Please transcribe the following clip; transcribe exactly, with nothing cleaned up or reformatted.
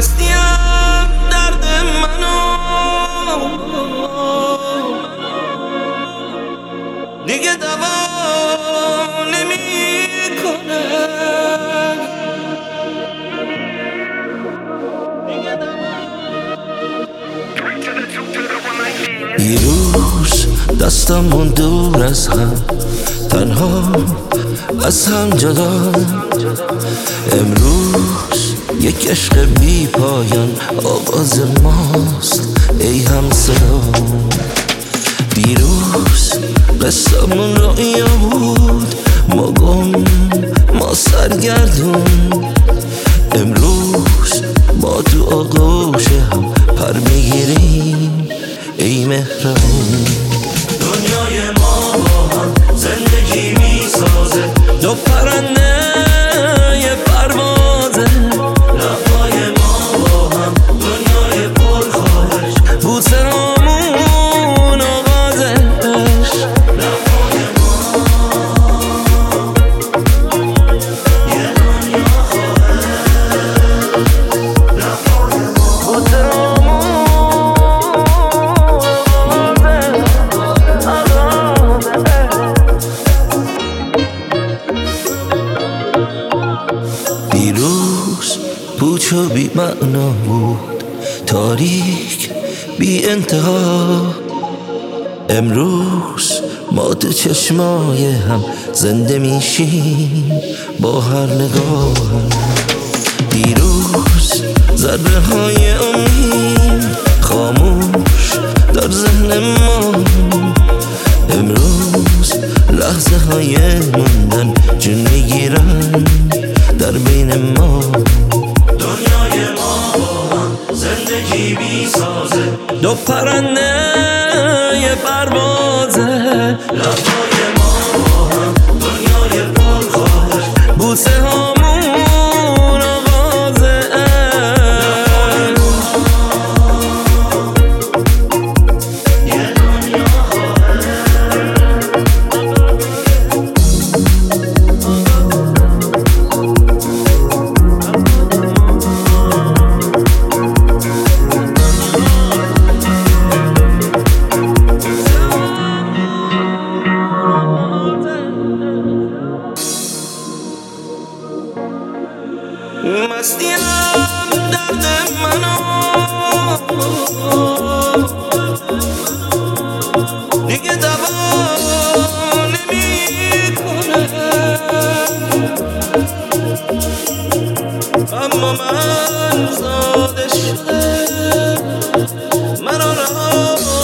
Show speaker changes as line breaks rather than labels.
مستیم درد منو دیگه دوا نمیکنه. دیروز دستمون دور از هم، تنها از هم جدا. امروز یک عشق بی پایان آغاز ماست ای همصدا. دیروز قصه‌مون رویا بود، ما گم ما سرگردون. امروز ما تو آغوش هم پر میگیریم ای مهربون. دنیای ما با هم زندگی میسازه، دو پرنده یه پروازه. لبای ما با هم دنیای پرخواهش، بوسه همون آغازش. لبای ما یه دنیا خواهش، لبای ما بوسه همون دیروز پوچ و بی معنا بود، تاریک بی انتها. امروز ما تو چشمای هم زنده میشیم با هر نگاه. دیروز ذره های امید خاموش در ذهن ما. امروز لحظه های موندن جون میگیرن در بین ما. دنیای ما با هم زندگی میسازه، دو پرنده یه پروازه. لبای ما با هم دنیای پرخواهش، بوسه همون آغازه. لبای ما یه دنیا مستیم درد منو دیگه دوا نمیکنه. اما من زاده شده منو رها